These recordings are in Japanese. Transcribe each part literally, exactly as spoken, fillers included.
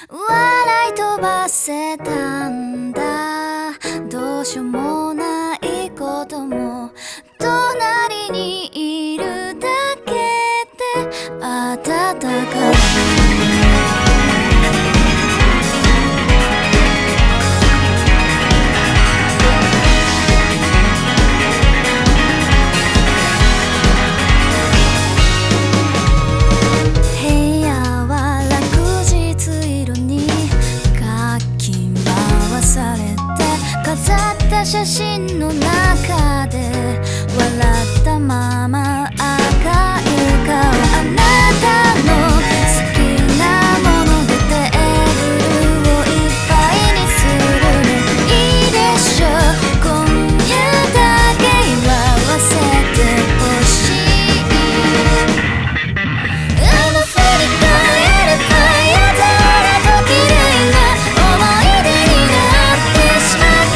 笑い飛ばせたんだ。どうしようもないことも隣にいるだけで暖かい。写真の中で笑ったまま赤い顔。あなたの好きなものでテーブルをいっぱいにするね。いいでしょう、今夜だけ祝わせてほしい。あの振り返ればやたらと綺麗な思い出になってしまった。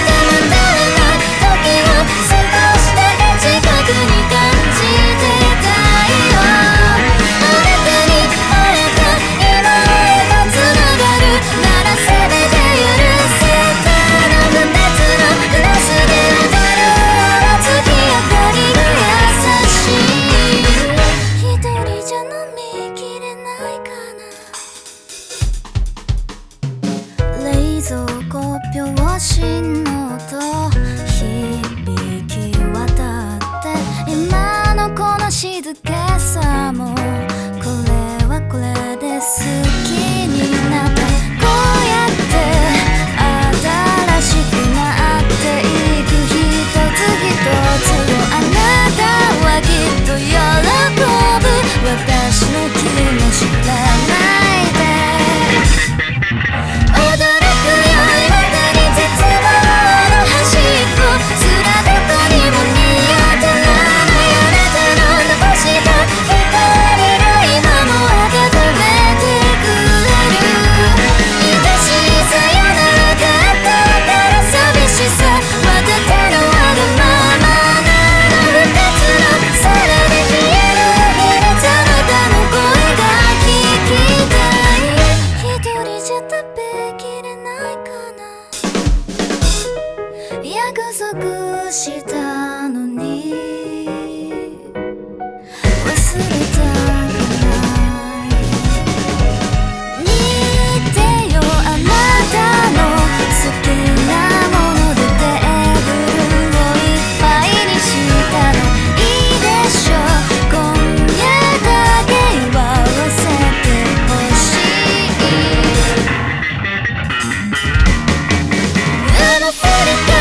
冷蔵庫拍子の音響き渡って今のこの静けさもこれはこれで好きになった。こうやって新しくなっていく一つ一つをあなたはきっと喜ぶ。私の気も知らないで約束したのに忘れたくない。見てよあなたの好きなものでテーブルをいっぱいにしたの。いいでしょう、今夜だけ祝わせてほしい。あの振り返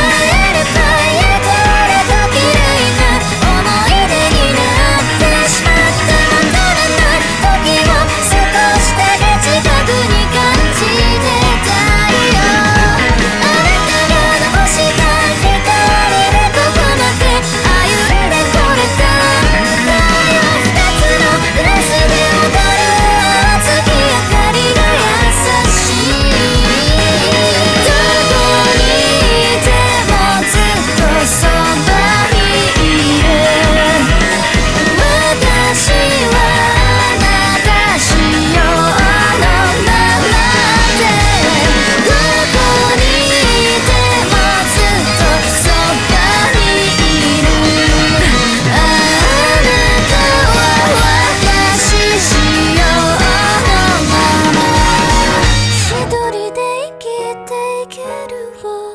一人で生きていけるわ。